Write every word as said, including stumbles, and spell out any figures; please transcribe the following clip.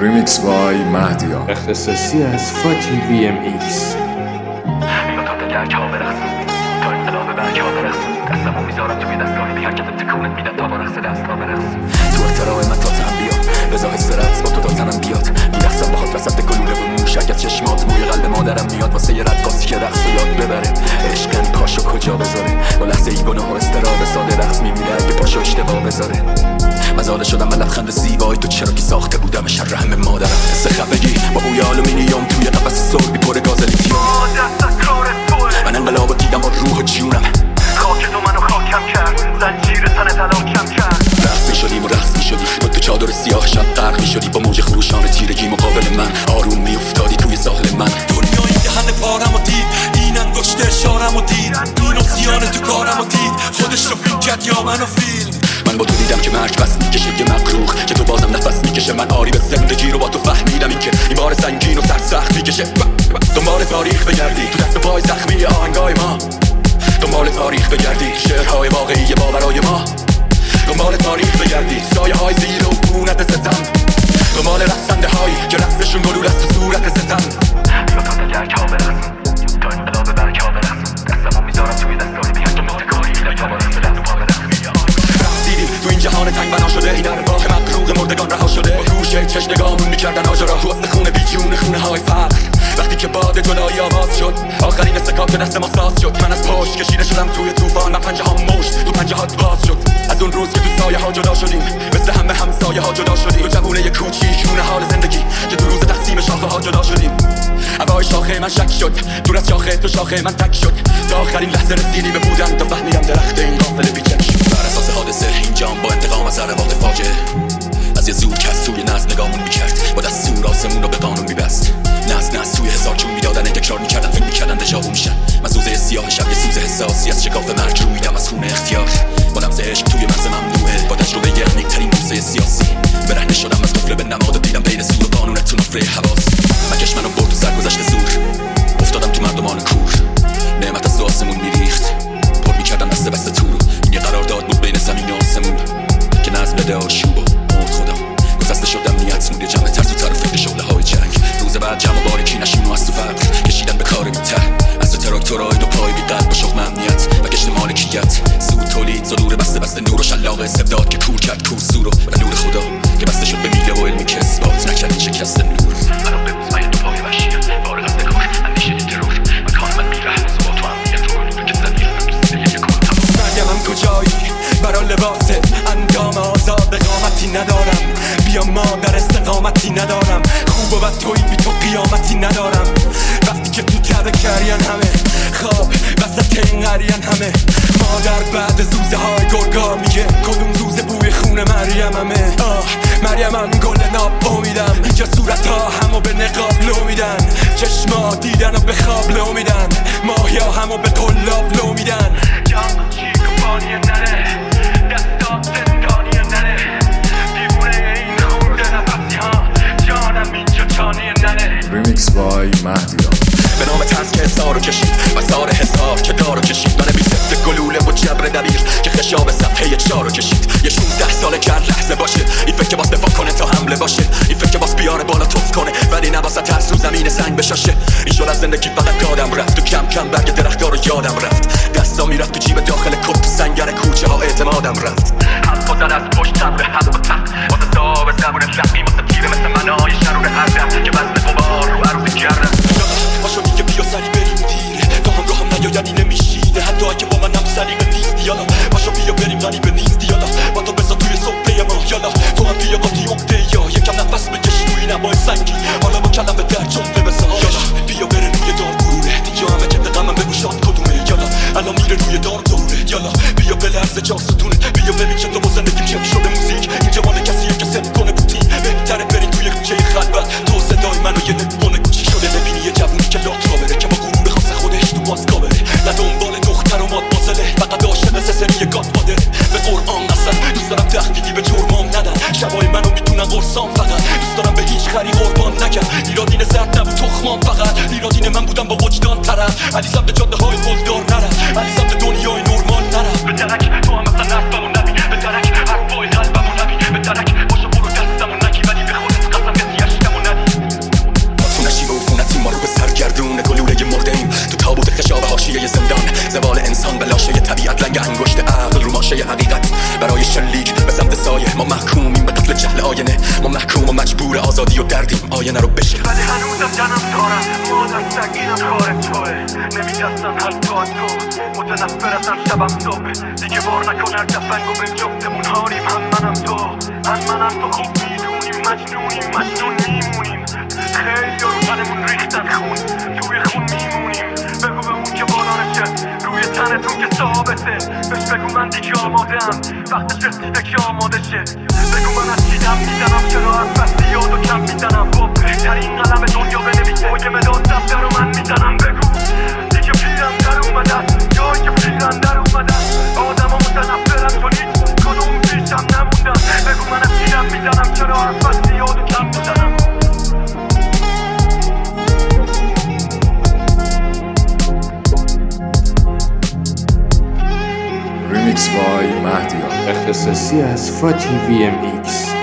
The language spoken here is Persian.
ریمیکس بای مهدیان، اختصاصی از فاتی وی ام ایکس. بیا تا درک ها برقص، تا انقلاب برک ها برقص، دستمو میذارم توی دستگاهی بی حرکت تکونت میدن تا با رقص دست ها برقص. تو احترام من تا تن بیا، بزا حس رقص با تو تا تنم بیاد. میرقصم باهات وسط گلوله و موشک از چشمات، بوی قلب مادرم میاد واسه یه رقاصی که رقص یاد ببره. عشقن پاشو کجا بذاره، با لحظه ای گناه و استراب ساده رقص میمیره اگه پاشو اشتباه بذاره. مزاله شدم من لبخند زیبایی تو چرا که ساخته بودم شر همه مادرم. حس خفگی با بوی آلومینیوم توی قفس سربی پر گاز لیتیوم. من انقلاب رو دیدم با روح و جونم، خاک تو منو خاکم کرد، زنجیر تنت هلاکم کرد. رقص میشدیم و رقص میشدی تو تو چادر سیاه شب غرق میشدی با موج خروشان تیرگی مقابل من. آروم میافتادی توی ساحل من. دنیای دهن پارم و دید، این انگشت اشارم و دید، این اسیان تو کارم و دید، خودش رو فیلم کرد یا منو فیلم. من با تو دیدم که مرگ بس میکشه یه مکروه، که تو بازم نفس میکشه. من آری به زندگی رو با تو فهمیدم این که این بار سنگین و سرسخت میکشه. دنبال تاریخ بگردی تو دست پای زخمی آهنگای ما، دنبال تاریخ بگردی شعرهای واقعی باورای ما، دنبال تاریخ بگردی سایه های زیر و بونت ستم، دنبال رقصنده هایی که رقصشون گلول است تو صورت ستم. بیا تا درک ها برقص، تا انقلاب برک ها برقص، دستمو میذارم توی دستگاهی بی حرکت تکونت میدن تا با رقص دست پا برقص. تو این جهان تنگ بنا شده، این ارواح مقروق مردگان رها شده، با گوشه چش نگامون میکردن آجرا تو وسط خونه بیجون خونه های فقر. وقتی که باد جدایی آواز شد، آخرین استکاک دست ما ساز شد. من از پشت کشیده شدم توی طوفان، من پنجه ها مشت تو پنجه هات باز شد. از اون روز که تو سایه ها جدا شدیم، مثل همه همسایه ها جدا شدیم. تو جوونه کوچیک نون حال زندگی که تو روز تقسیم شاخه ها جدا شدیم. هوای شاخه من شک شد، دور از شاخه تو شاخه من تک شد. تا آخرین لحظه رسیدی به بودن، تا فهمیدم درخت این غافل بیچک شد. بر اساس حادثه این جام با انتقام از هر واقع فاجعه، از یه زور کس توی ناز نگامون میکرد، با دستور آسمون رو به قانون میبست. ناز ناز توی هزار جون میدادن، تکرار میکردن فکر میکردن دژاوو میشن. من سوزه سیاه شب یه سوز حساسی از شکاف مرگ رویدم از خون اختیار. با لمس عشق توی مغز ممنوعه، با تجربه یعنی ترین موسه سیاسی. برهنه شدم از قفل به نماد و دیدم بین سور و قانون تو نفره حواس. مکش منو برد و سرگذشت زور، افتادم تو مردمان کور. نعمت از آسمون میریخت، پر میکردم دست بست تو رو. این یه قرارداد بود بین زمین و آسمون که ناز بده آشوب و مرد خودم. گسسته شدم نیت مونده جمع ترس و تر و فکر شعله های جنگ. روز بعد جمع و باریکی نشون و از تو فقر کشیدن به کار میته، از تو تراکتورهای دو پای بی قلب با شخم امنیت و گشت مالکیت. سود تولید صدور بسته بسته نور و شلاق استبداد که کور کرد کور سور و نور خدا که بسته شد به میله و علمی که اثبات نکرد شکست نور. منو ببوز من یه دو پای وحشیت بارق از نگاه اندیشه ترور. مکان من بیرحم و با تو امنیت رو نور که زدی رفتم یه کن تمام. مرگم کجایی برا لباست اندام آزاد قامتی ندارم. بیا مادر استقامتی ندارم، خوب و بد توی بی تو قیامتی ندارم. وقتی که تو تبه کرین همه خواب وسط این قرین همه. مادر بعد زوزه های گرگا میگه کدوم زوزه بوی خون مریم همه. آه مریم هم گل ناب امیدم، اینجا صورت ها همو به نقاب لو میدن، چشما دیدن و به خواب لو میدن، ماهیا همو به قلاب لو میدن. جان چیک و بانی نره، دستا زندانی نره، دیوونه این خورده نفسی ها، جانم اینجا چانی نره. ریمیکس بای مهدیان، به نام ترس که حسار رو کشید و سار حسار که دار رو کشید. من بی سفت گلوله و جبر دبیر که خشاب صفحه چار رو کشید. یه شونزده ساله که لحظه باشه این فکر که باز دفاع کنه تا حمله باشه، این فکر که باز بیاره بالا توف کنه ولی نباسه ترس رو زمین سنگ بشاشه. این شد از زندگی فقط یادم رفت و کم کم برگ درختار رو یادم رفت. دستا میرفت تو جیب داخل کپ سنگر کوچه ها اعتمادم رفت. حرف و زد از پشتم به حد و تخت واسه صاحب زبون رقمی واسه تیره مثل منای شرور هر دم که وزن قمار رو عروضی کردم. باشو میگه بیا سری بریم دیره، تا همراهم نیایدی نمیشینه حتی اگه با من هم سلیقه نیستی. یالا باشو بیا بریم غریبه نیستی. یالا با تو بزا توی صبحه ما. یالا تو هم بیا با تیمقده یا یکم نفس بکش توی نمای سنگی. حالا با کلم به در جمله بزا. یالا بیا بره روی دار گروره، اینجا همه که به غمم بگو شاد کدومه. یالا الان میره روی دار دوره. یالا بیا بلرزه چار ستونه، بیا ببین که تو با زندگیم چک شده موزیک. اینجا مال کسیه که ست کنه بوتی، بهتره بریم توی کوچه خلوت. تو صدای منو یه نگونه کوچی شده، ببینی یه جوونی که لات را بره که با غرور خاص خودش تو باسکا بره. نه دنبال دختر و ماد بازله، فقط عاشق سسری گات مادره. به قرآن قسم دوست دارم تهدیدی به جرمام ندن، شبای منو میتونن قرصام فقط. دوست دارم به هیچ خری قربان نگم، ایرادین زرد نبود تخمام فقط. ایرادین من بودم با وجدان طرف، علی سمت جاده های بزدار نرم، علی سمت دنیای نورمال نرم. به درک تو هم مثلا نصبمون نبی، به درک حرفای قلبمون نبی، به درک باشو برو دستمون نگی ولی به خودت قسم کسیش آینه رو بشکن. ولی هنوزم جنم دارم مادر سگ اینم کار توه نمیدستم حتی از تو متنفرتم شبم صبح دیگه بار نکن هر دفنگو به جفتمون هاریم هم منم تو هم منم تو خوب میدونیم مجنونیم مجنون میمونیم خیلی رو تنمون ریختن خون توی خون میمونیم بگو به اون که بالا نشه روی تنتون که ثابته بهش بگو من دیگه آمادم وقتش رسیده که آماده شه بگو من از چی دم میزنم چرا از بستی یاد و کم میزنم با بهترین قلم دنیا بنویسه با یه مداد دفتر رو من میزنم بگو دیگه پیرم در اومده است جایی که پیرم در اومده است آدم ها متنفرم تو نیست کدوم پیشم نموندم بگو من از چی دم میزنم چرا از بستی یاد و کم میزنم Remix by مهدیان. اختصاصی از فاتی وی ام ایکس.